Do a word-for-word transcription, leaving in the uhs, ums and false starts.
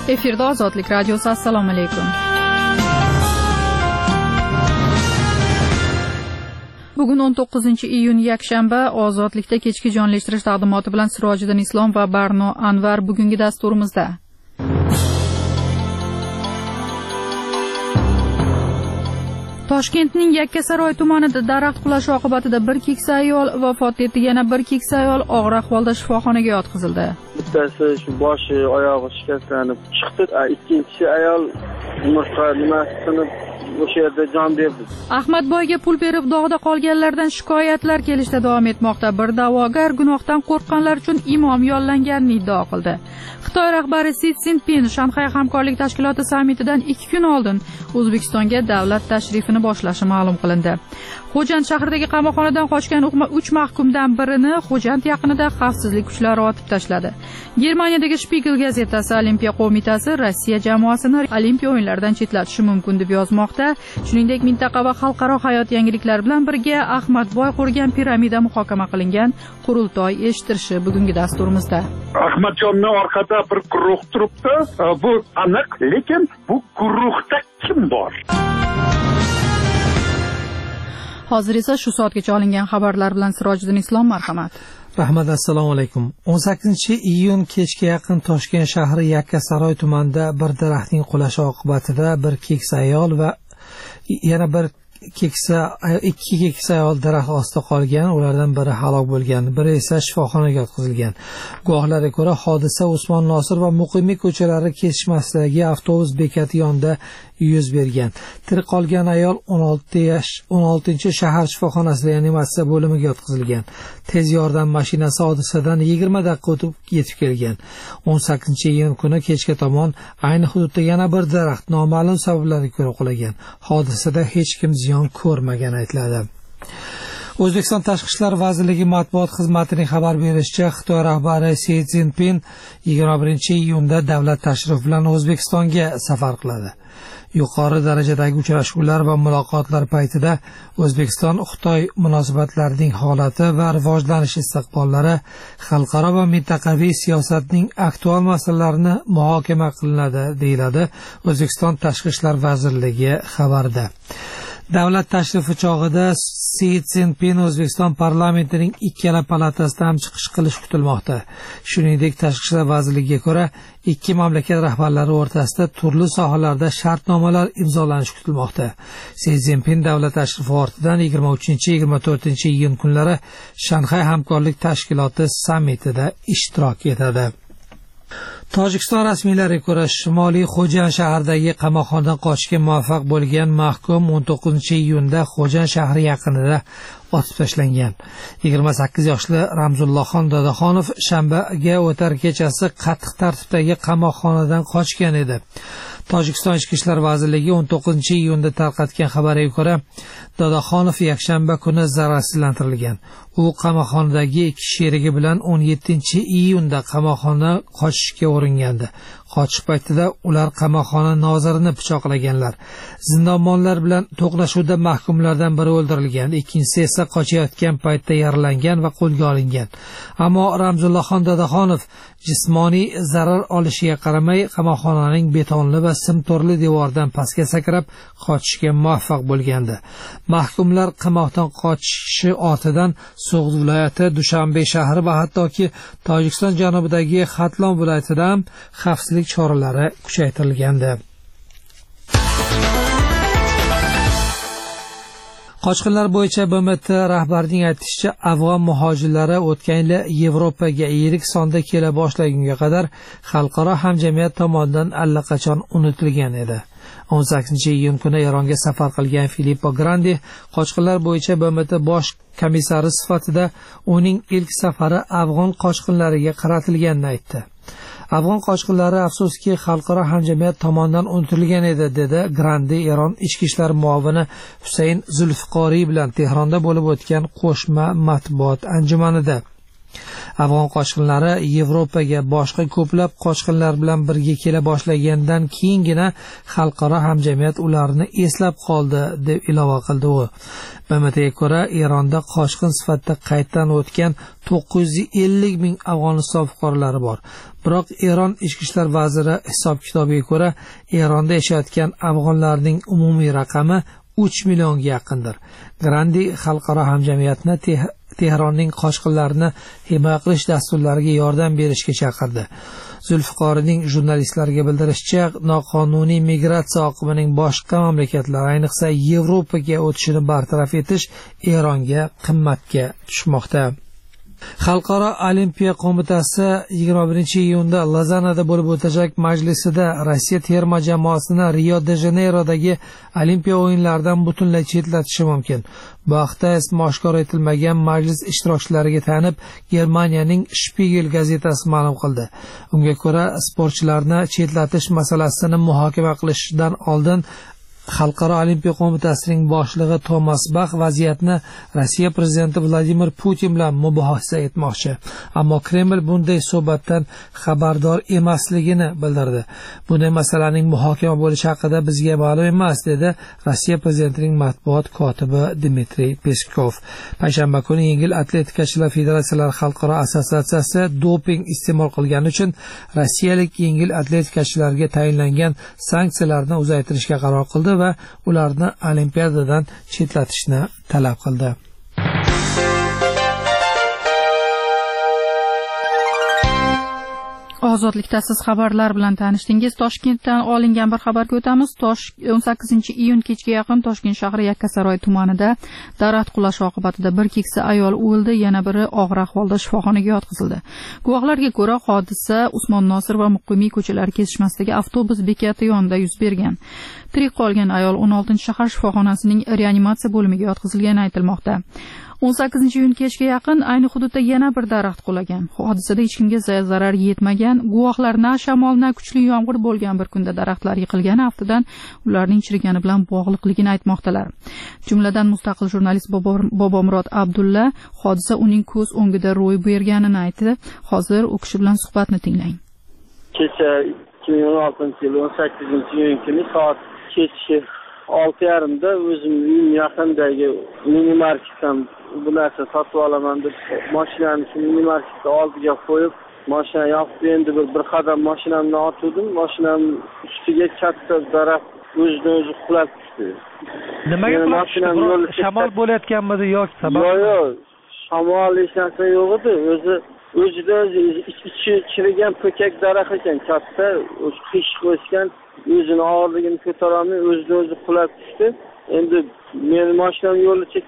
Efirda Ozodlik radiosi. Assalomu alaykum. Bugun o'n to'qqizinchi iyun yakshanba. Ozodlikda kechki jonlashtirish taqdimoti bilan Sirojiddin Islom va Barno Anvar bugungi dasturimizda. Toshkentning Yakkasaroy tumanida daraxt qulashi oqibatida bir keksa ayol vafot etdi, yana bir keksa ayol og'ir ahvolda shifoxonaga yotqizildi. Bittasi shu boshi, oyog'i shikastlanib chiqdi. Ikkinchisi ayol umurtqa nimasini o'sha yerda jon berdi. Ahmadboyga pul berib dog'da qolganlardan shikoyatlar kelishda davom etmoqda. Bir da'vogar gunohdan qo'rqqanlar uchun imom yollanganini iddao qildi. Xitoy rahbari Si Szinpin Shanxay hamkorlik tashkiloti sammitidan ikki kun oldin O'zbekistonga davlat tashrifini boshlashi ma'lum qilindi. Xo'jand shahridagi qamoqxonadan qochgan uch mahkumdan birini Xo'jand yaqinida xavfsizlik kuchlari otib tashladi. Germaniyadagi Spiegel gazetasi Olimpiya qo'mitasi Rossiya jamoasini Olimpiya o'yinlaridan chetlatishi mumkin deb yozmoqda. Shuningdek, mintaqa va xalqaro hayot yangiliklari bilan birga Ahmadboy qurgan piramida muhokama qilingan qurultoy eshittirishi bugungi dasturimizda. Ahmadjonning orqada bir guruh turibdi. Bu aniq, lekin bu guruhda kim bor? Hozir esa shu soatgacha olingan xabarlar bilan Sirojiddin Islom, marhamat. Rahmat, assalomu alaykum. o'n sakkizinchi iyun kechga yaqin Toshkent shahri Yakkasaroy tumanida bir daraxtning qulashi oqibatida bir keksa ayol va yana bir keksa ikki keksa ayol daraxt ostida qolgan, ulardan biri halok bo'lgan, biri esa shifoxonaga yotqizilgan. Guvohlarga ko'ra, hodisa Usmon Nosir va Muqimiy ko'chalari kesishmasidagi avtobus bekati yonida yuz bergan. Tirik qolgan ayol o'n olti yosh o'n oltinchi shahar shifoxonasida reanimatsiya bo'limiga yotqizilgan. Tez yordam mashinasi hodisadan yigirma daqiqa o'tib yetib kelgan. o'n sakkizinchi iyun kuni kechga tomon ayni hududda yana bir daraxt noma'lum sabablarga ko'ra qulagan. Hodisada hech kim ziyon ko'rmagani aytiladi. O'zbekiston Tashqi ishlar vazirligi matbuot xizmatining xabar berishicha, Xitoy rahbari Si Szinpin yigirma birinchi iyunda davlat tashrifi bilan O'zbekistonga safar qiladi. Yuqori darajadagi uchrashuvlar va muloqotlar paytida O'zbekiston Xitoy munosabatlarining holati va rivojlanish istiqbollari, xalqaro va mintaqaviy siyosatning aktual masalalarini muhokama qilinadi, deyiladi O'zbekiston Tashqi ishlar vazirligi xabarida. Davlat tashrifi chog'ida Si Szinpin O'zbekiston parlamentining ikkala palatasida ham chiqish qilish kutilmoqda. Shuningdek, Tashqi ishlar vazirligiga ko'ra, ikki mamlakat rahbarlari o'rtasida turli sohalarda shartnomalar imzolanishi kutilmoqda. Si Szinpin davlat tashrifi ortidan yigirma uchinchi yigirma to'rtinchi iyun kunlari Shanxay hamkorlik tashkiloti sammitida ishtirok etadi. Tojikiston rasmiylariga ko'ra, Shimoliy Xo'jand shahridagi qamoqxonadan qochishga muvaffaq bo'lgan mahkum o'n to'qqizinchi iyunda Xo'jand shahri yaqinida otib tashlangan. yigirma sakkiz yoshli Ramzullohxon Dadaxonov shanbaga o'tar kechasi qattiq tartibdagi qamoqxonadan qochgan edi. Tojikiston Ichki ishlar vazirligi o'n to'qqizinchi iyunda tarqatgan xabarga ko'ra, Dadaxonov yakshanba kuni zararsizlantirilgan. U qamoqxonadagi ikki sherigi bilan o'n yettinchi iyunda qamoqxona qochishga uringandi. Qochish paytida ular qamoqxona nozirini pichoqlaganlar. Zindonmonlar bilan to'qnashuvda mahkumlardan biri o'ldirilgan, ikkinchisi esa qochayotgan paytda yaralangan va qo'lga olingan. Ammo Ramzullohxon Dadaxonov jismoniy zarar olishiga qaramay qamoqxonaning betonli va sim to'rli devoridan pastga sakrab qochishga muvaffaq bo'lgandi. Mahkumlar qamoqdan qochishi ortidan So'g'd viloyati, Dushanbe shahri va hattoki Tojikiston janubidagi Xatlon viloyatida ham xavfsizlik choralari kuchaytirilgandi. Qochqinlar bo'yicha B M T rahbarining aytishicha, afg'on muhojirlari o'tgan yil Yevropaga yirik sonda kela boshlagunga qadar xalqaro hamjamiyat tomonidan allaqachon unutilgan edi. o'n sakkizinchi iyun kuni Eronga safar qilgan Filippo Grandi qochqinlar bo'yicha B M T bosh komissari sifatida uning ilk safari afg'on qochqinlariga qaratilganini aytdi. Afg'on qochqinlari afsuski xalqaro hamjamiyat tomonidan unutilgan edi, dedi Grandi Eron ichki ishlar muovini Husayn Zulfiqoriy bilan Tehronda bo'lib o'tgan qo'shma matbuot anjumanida. Afg'on qochqinlari Yevropaga boshqa ko'plab qochqinlar bilan birga kela boshlagandan keyingina xalqaro hamjamiyat ularni eslab qoldi, deb ilova qildi u. B M Tga ko'ra, Eronda qochqin sifatida qayddan o'tgan to'qqiz yuz ellik ming Afg'oniston fuqarolari bor. Biroq Eron ichki ishlar vaziri hisob-kitobiga ko'ra, Eronda yashayotgan afg'onlarning umumiy raqami uch millionga yaqindir. Grandi xalqaro hamjamiyatni Tehronning qochqinlarni himoya qilish dasturlariga yordam berishga chaqirdi. Zulfiqorining jurnalistlarga bildirishicha, noqonuniy migratsiya oqimining boshqa mamlakatlar, ayniqsa Yevropaga o'tishini bartaraf etish Eronga qimmatga tushmoqda. Xalqaro olimpiya qo'mitasi yigirma birinchi iyunda Lozannada bo'lib o'tajak majlisida Rossiya terma jamoasini Rio-de-Janeyrodagi Olimpiya o'yinlaridan butunlay chetlatishi mumkin. Bu haqda ismi oshkor etilmagan majlis ishtirokchilariga tanib, Germaniyaning Spiegel gazetasi ma'lum qildi. Unga ko'ra, sportchilarni chetlatish masalasini muhokama qilishdan oldin Xalqaro olimpiya qo'mitasining boshlig'i Tomas Bach vaziyatni Rossiya prezidenti Vladimir Putin bilan mubohasa etmoqchi. Ammo Kreml bunday suhbatdan xabardor emasligini bildirdi. Bunday masalaning muhokama bo'lishi haqida bizga ma'lum emas, dedi Rossiya prezidentining matbuot kotibi Dmitriy Peskov. Payshanba kuni Yengil atletikachilar federatsiyalari xalqaro assotsiatsiyasi doping iste'mol qilgani uchun rossiyalik yengil atletikachilarga tayinlangan sanksiyalarni uzaytirishga qaror qildi va ularni olimpiadadan chetlatishni talab qildi. Ozodlikda siz xabarlar bilan tanishdingiz. Toshkentdan olingan bir xabarga o'tamiz. o'n sakkizinchi iyun kechga yaqin Toshkent shahri Yakkasaroy tumanida daraxt qulashi oqibatida bir keksa ayol o'ldi, yana biri og'ir ahvolda shifoxonaga yotqizildi. Guvohlarga ko'ra, hodisa Usmon Nosir va Muqimiy ko'chalari kesishmasidagi avtobus bekati yonida yuz bergan. Tirik qolgan ayol o'n oltinchi shahar shifoxonasining reanimatsiya bo'limiga yotqizilgani aytilmoqda. o'n sakkizinchi iyun kechga yaqin ayni hududda yana bir daraxt qulagan. Hodisada hech kimga zarar yetmagan. Guvohlar na shamol na kuchli yomg'ir bo'lgan bir kunda daraxtlar yiqilgani aftidan ularning chirigani bilan bog'liqligini aytmoqdalar. Jumladan mustaqil jurnalist Bobomurod Abdulla hodisa uning ko'z o'ngida ro'y berganini aytdi. Hozir u kishi bilan suhbatni tinglang. Kecha ikki ming o'n oltinchi yil o'n sakkizinchi iyun kuni soat kechi olti yarimda o'zim uyim yaqindagi minimarketdan bu narsa sotib olaman deb mashinani shu minimarketda oldiga qo'yib, mashina yopib endi bir bir qadam mashinamni otdim, mashinamning ustiga katta daraxt o'zidan o'zi qulab tushdi. Nimaga qulab tushdi? Shamol bo'layotganmidi yoki sabab? Yo'q, yo'q. Shamol hech narsa yo'q edi. O'zi o'zidan o'zi ichi chirigan po'kak daraxt ekan, katta, o'zi qish qo'yishgan, o'zini og'irligini ko'tara olmay o'zidan o'zi qulab tushdi. Endi men mashinam yo'lda